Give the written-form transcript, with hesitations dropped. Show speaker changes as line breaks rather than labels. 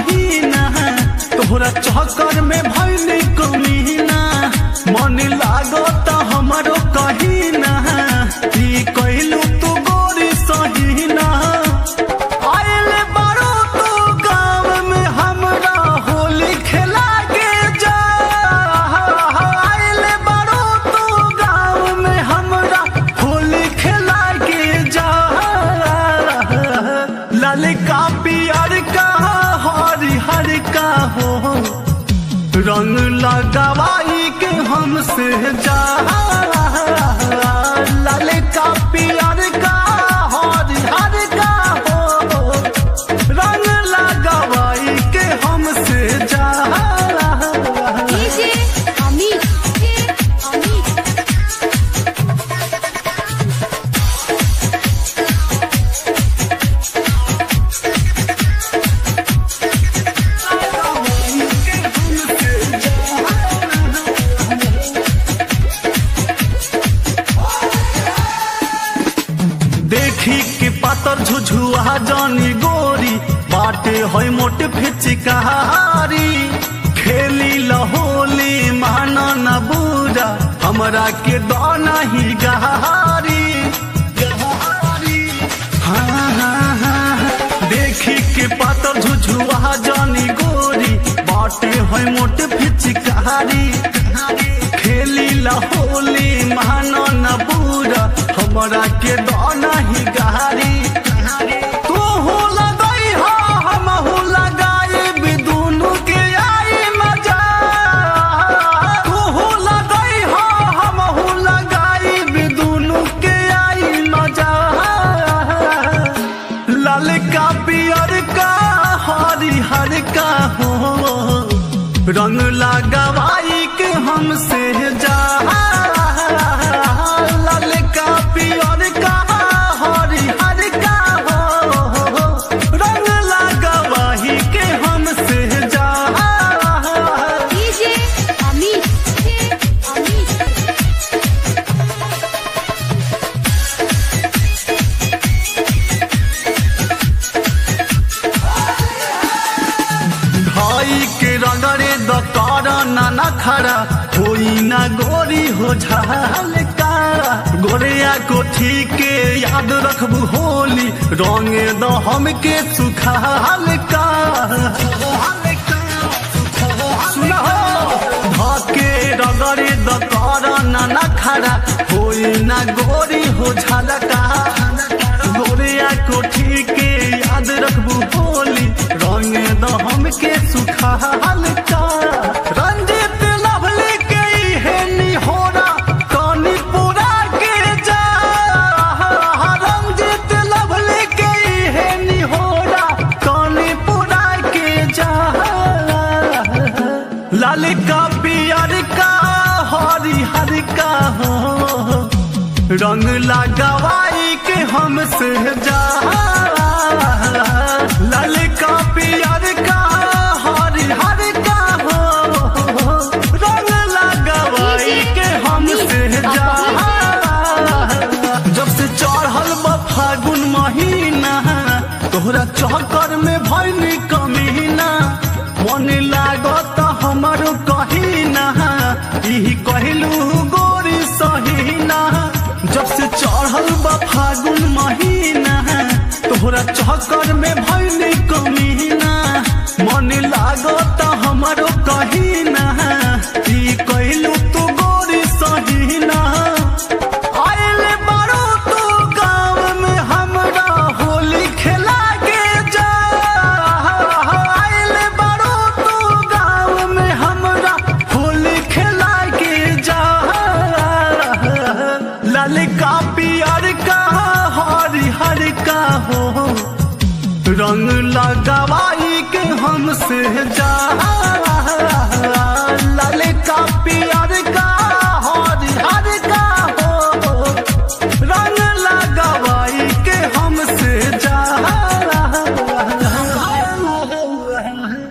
महीना तोहरा चक्कर में भइल कमीना मन लागत हमारो कहीना ई कहलू तू गोरी सहीना आइल बारो तू गाँव में हमरा होली खेला के जा आइल बारो तू गाँव में हमरा होली खेला के जा ललका पियर का हरिहर का हो रंग लगावाई के हमसे जा ललका पियर का हरिहर का हो रंग लगावाई के हमसे जा देखी के पातर झुझुआ जानी गोरी बाटे है मोट फिचकारी खेली लहोली माना न बूरा हमरा के दाना ही गहारी हाँ हाँ हाँ देखी के पातर झुझुआ जानी गोरी बाटे है मोट फिचकारी खेली लहोली माना न बूरा हमरा के दाना ही गहारी तू हो लगाई हो हम हो लगाए बिदुनु के आई मजा तू हो लगाई हो हम हो लगाई बिदुनु के आई मजा ललका पियर का हरिहर का हो रंग लगावाई के हमसे जा ललका पियर का हरिहर का हो रंग लगावाही के हमसे जा भाई के रंगरे दकार नाना खड़ा होई ना गोरी हो झलका गोरिया कोठी के याद रखबू होली रंगे द हमके सुखाल का सुना भाके रगरे दकार नाना खड़ा होई ना गोरी हो झलका गोरिया कोठी के याद रखबू होली रंगे द हमके सुखाल का रंजित लवली के है निहोरा कानी पूरा के जा रंजित लवली के है निहोरा कानी पूरा के जा ललका पियर का हरिहर का हो रंग लगावाई के हमसे जा ललका पियर का हरिहर का हो रंग लगावाई के हमसे जा जब से चढ़ल बा फागुन महीना तोहरा चक्कर में भइल कमीना मन लागत हमारो कहीना ई कहलू गोरी सहीना जब से चढ़ल बा फागुन महीना तोहरा चक्कर में भइल कमीना मन लागत हमारो कहीना ई कहलू तू गोरी सहीना आइल बारो तू गाँव में हमरा होली खेला के जा आइल बारो तू गाँव में हमरा होली खेला के जा ललका पियर का हरिहर का हो रंग लगावाई के हमसे जा